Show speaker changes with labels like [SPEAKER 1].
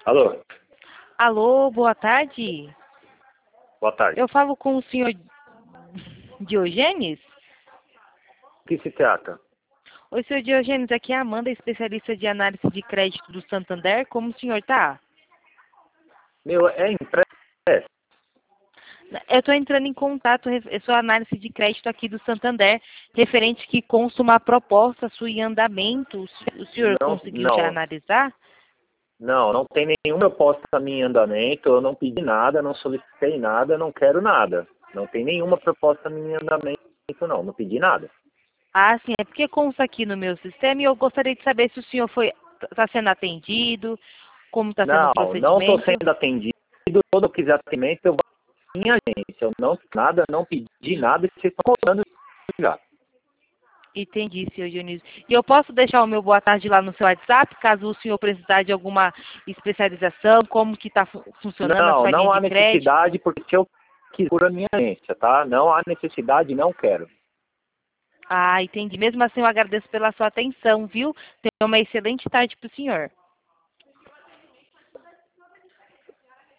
[SPEAKER 1] Alô,
[SPEAKER 2] Alô, boa tarde.
[SPEAKER 1] boa tarde.
[SPEAKER 2] Eu falo com o senhor Diogênes?
[SPEAKER 1] O que se trata?
[SPEAKER 2] Oi, senhor Diogênes, aqui é a Amanda, especialista de análise de crédito do Santander. Como o senhor tá?
[SPEAKER 1] Meu, é empréstimo?
[SPEAKER 2] Eu estou entrando em contato, eu sou análise de crédito aqui do Santander, referente que consta uma proposta sua em andamento. O senhor
[SPEAKER 1] Não,
[SPEAKER 2] conseguiu já
[SPEAKER 1] não,
[SPEAKER 2] analisar?
[SPEAKER 1] não tem nenhuma proposta minha em andamento, eu não pedi nada, não solicitei nada, não quero nada. Não tem nenhuma proposta minha em andamento, não pedi nada.
[SPEAKER 2] Ah, sim, é porque consta aqui no meu sistema e eu gostaria de saber se o senhor está sendo atendido, como está sendo o
[SPEAKER 1] Não estou
[SPEAKER 2] procedimento.
[SPEAKER 1] sendo atendido, todo eu quiser atendimento, eu vou à minha agência. Eu não fiz nada, não pedi nada, e vocês estão cobrando já.
[SPEAKER 2] Entendi, senhor Dionísio. E eu posso deixar o meu boa tarde lá no seu WhatsApp, caso o senhor precisar de alguma especialização, como que está funcionando a sua linha
[SPEAKER 1] Não há
[SPEAKER 2] de crédito?
[SPEAKER 1] necessidade, porque se eu quiser por a minha agência, tá? Não há necessidade, não quero.
[SPEAKER 2] Ah, entendi. Mesmo assim, eu agradeço pela sua atenção, viu? Tenha uma excelente tarde para o senhor.